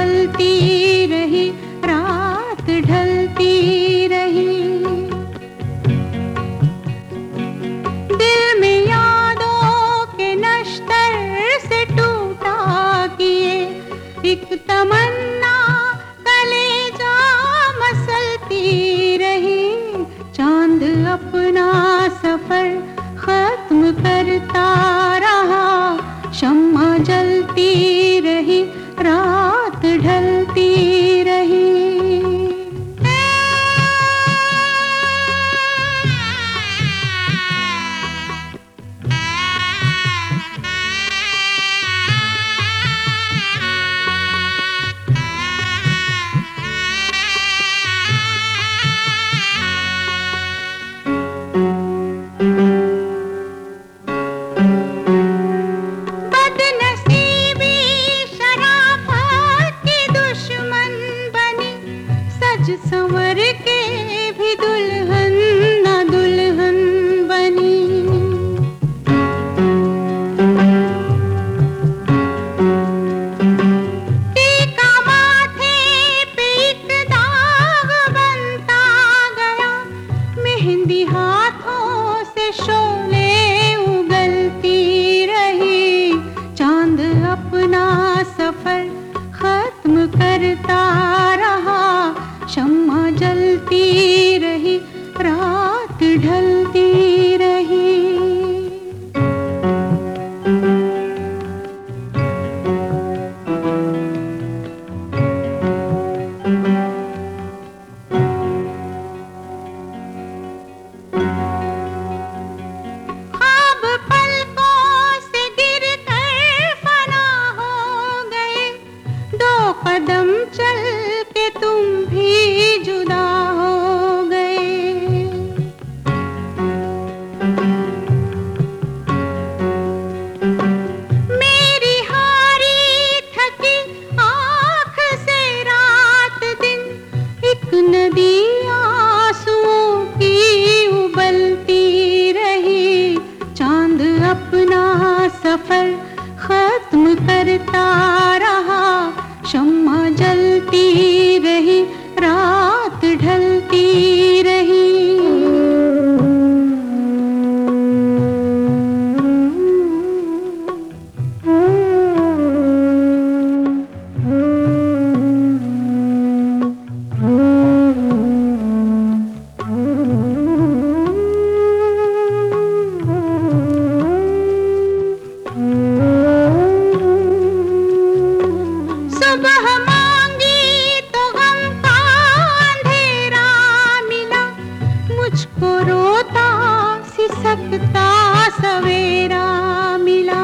जलती रही, रात ढलती रही। दिल में यादों के नश्तर से टूटा किए एक तमन्ना कलेजा मसलती रही। चांद अपना सफर खत्म करता रहा, शम्मा जलती रही, रात ढलती रही। संवर के भी दुल्हन न दुल्हन बनी। टीका माथे पे एक दाग बनता गया, मेहंदी हाथों से शोले उगलती रही। चांद अपना सफर खत्म करता रहा, शम्मा जलती रही, रात ढलती रही। ख्वाब पलकों से गिरकर फना हो गए, दो कदम चल के तुम भी जुदा हो गए। मेरी हारी थकी आँख से रात दिन एक नदी आंसुओं की उबलती रही। चांद अपना सफर खत्म करता रहा, शम्मा जलती रही, रात ढलती रही। सुबह मांगी तो गम का अंधेरा मिला, मुझको रोता सिसकता सवेरा मिला।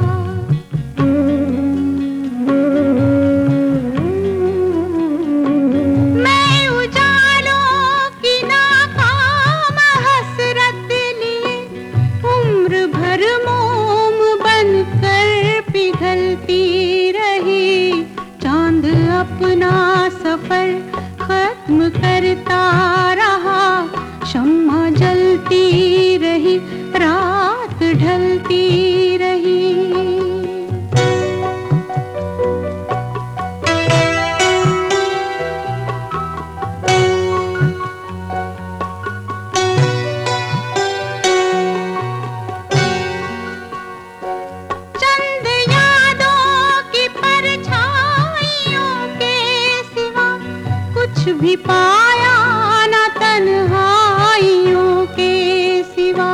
मैं उजालों की नाकाम हसरत लिए उम्र भर मोम बनकर पिघलती रही। चांद अपना सफर खत्म करता रहा, शम्मा जलती रही, रात ढलती रही। चंद यादों की परछाइयों के सिवा कुछ भी पाया न तन्हाइयों के सिवा।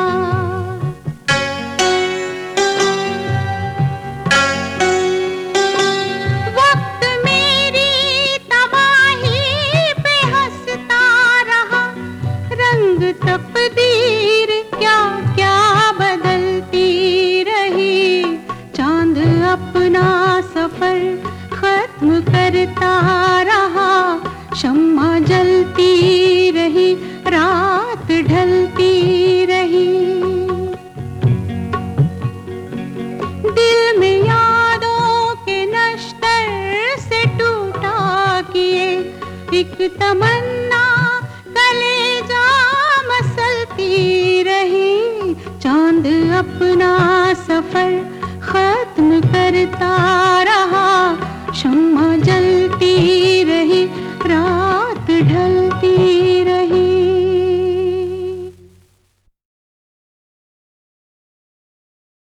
वक्त मेरी तबाही पे हंसता रहा, रंग तकदीर क्या क्या बदलती रही। चांद अपना सफर खत्म करता रहा, शम्मा जलती रही, रात ढलती रही। दिल में यादों के नश्तर से टूटा किए एक तमन्ना कलेजा मसलती रही। चांद अपना सफर खत्म करता रहा, शम्मा जल